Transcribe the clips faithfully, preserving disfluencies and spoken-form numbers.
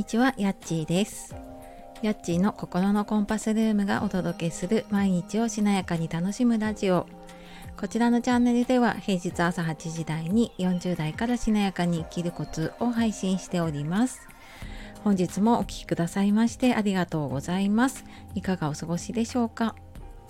ちは、やっちーです。やっちーの心のコンパスルームがお届けする毎日をしなやかに楽しむラジオ。こちらのチャンネルでは平日朝はちじ台によんじゅう代からしなやかに生きるコツを配信しております。本日もお聞きくださいましてありがとうございます。いかがお過ごしでしょうか。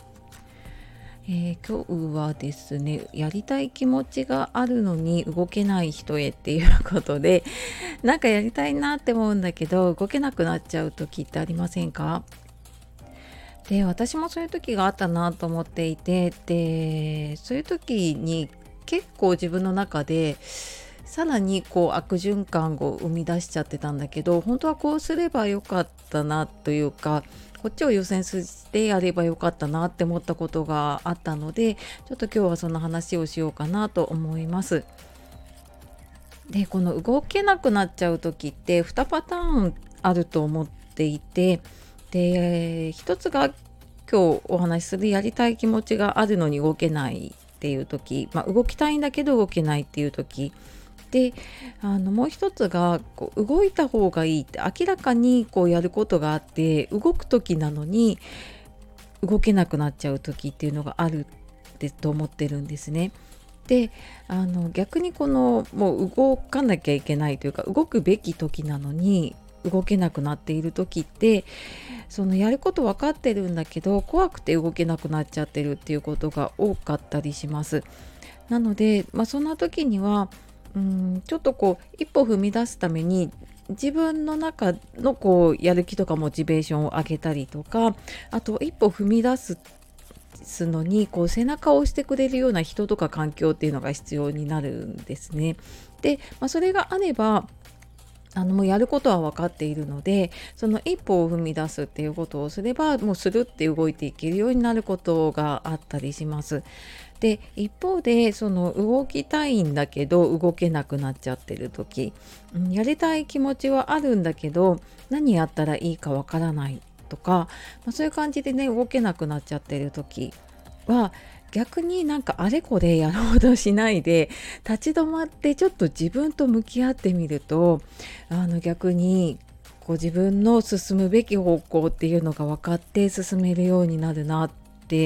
えー、今日はですね、やりたい気持ちがあるのに動けない人へっていうことで、なんかやりたいなって思うんだけど動けなくなっちゃう時ってありませんか？で、私もそういう時があったなと思っていて、でそういう時に結構自分の中でさらにこう悪循環を生み出しちゃってたんだけど、本当はこうすればよかったなというか、こっちを優先してやればよかったなって思ったことがあったので、ちょっと今日はその話をしようかなと思います。で、この動けなくなっちゃう時ってにパターンあると思っていて、で一つが今日お話しするやりたい気持ちがあるのに動けないっていう時、まあ、動きたいんだけど動けないっていう時で、あのもう一つがこう動いた方がいいって明らかにこうやることがあって動く時なのに動けなくなっちゃう時っていうのがあるってと思ってるんですね。で、あの逆にこのもう動かなきゃいけないというか動くべき時なのに動けなくなっている時って、そのやること分かってるんだけど怖くて動けなくなっちゃってるっていうことが多かったりします。なので、まあ、そんな時にはうーんちょっとこう一歩踏み出すために自分の中のこうやる気とかモチベーションを上げたりとか、あと一歩踏み出すすのにこう背中を押してくれるような人とか環境っていうのが必要になるんですね。で、まあ、それがあればあのもうやることは分かっているので、その一歩を踏み出すっていうことをすればもうスルって動いていけるようになることがあったりします。で、一方でその動きたいんだけど動けなくなっちゃってる時、うん、やりたい気持ちはあるんだけど何やったらいいかわからないとか、まあ、そういう感じでね動けなくなっちゃってる時は逆になんかあれこれやろうとしないで立ち止まってちょっと自分と向き合ってみると、あの逆にこう自分の進むべき方向っていうのが分かって進めるようになるなって、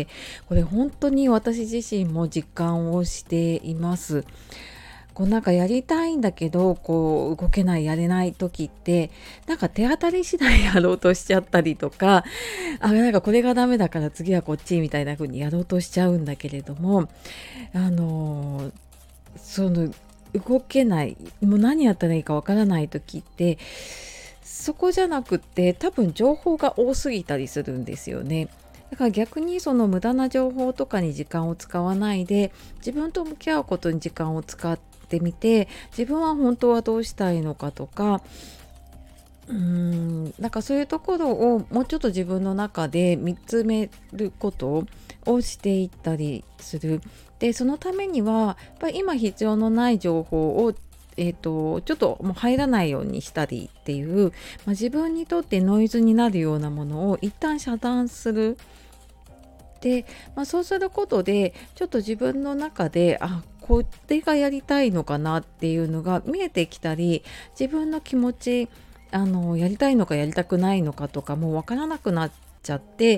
これ本当に私自身も実感をしています。こうなんかやりたいんだけどこう動けないやれない時ってなんか手当たり次第やろうとしちゃったりとか、あなんかこれがダメだから次はこっちみたいな風にやろうとしちゃうんだけれども、あのその動けないもう何やったらいいかわからない時ってそこじゃなくって多分情報が多すぎたりするんですよね。だから逆にその無駄な情報とかに時間を使わないで自分と向き合うことに時間を使ってみて、自分は本当はどうしたいのかとか、うーんなんかそういうところをもうちょっと自分の中で見つめることをしていったりする。でそのためにはやっぱり今必要のない情報をえー、とちょっともう入らないようにしたりっていう、まあ、自分にとってノイズになるようなものを一旦遮断する。で、まあ、そうすることでちょっと自分の中であこれがやりたいのかなっていうのが見えてきたり、自分の気持ちあのやりたいのかやりたくないのかとかもう分からなくなっちゃって、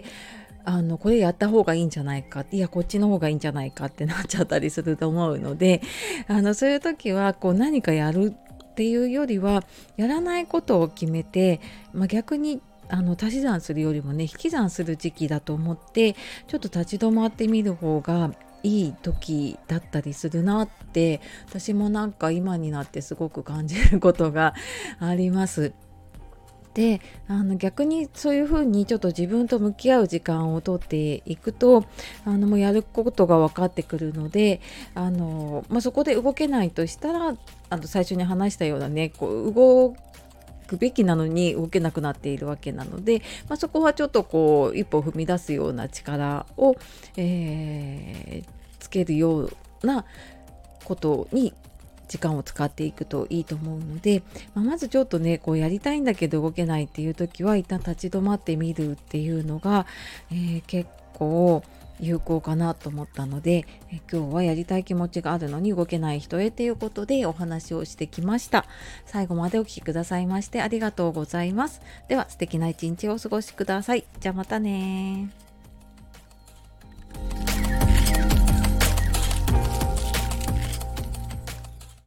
あのこれやった方がいいんじゃないか、いやこっちの方がいいんじゃないかってなっちゃったりすると思うので、あのそういう時はこう何かやるっていうよりはやらないことを決めて、まあ、逆にあの足し算するよりもね引き算する時期だと思ってちょっと立ち止まってみる方がいい時だったりするなって、私もなんか今になってすごく感じることがあります。で、あの逆にそういうふうにちょっと自分と向き合う時間をとっていくと、あのもうやることが分かってくるので、あの、まあ、そこで動けないとしたらあの最初に話したようなねこう動くべきなのに動けなくなっているわけなので、まあ、そこはちょっとこう一歩踏み出すような力を、えーつけるようなことに時間を使っていくといいと思うので、まあ、まずちょっとねこうやりたいんだけど動けないっていう時は一旦立ち止まってみるっていうのが、えー結構有効かなと思ったので、え今日はやりたい気持ちがあるのに動けない人へということでお話をしてきました。最後までお聞きくださいましてありがとうございます。では素敵な一日をお過ごしください。じゃあまたね。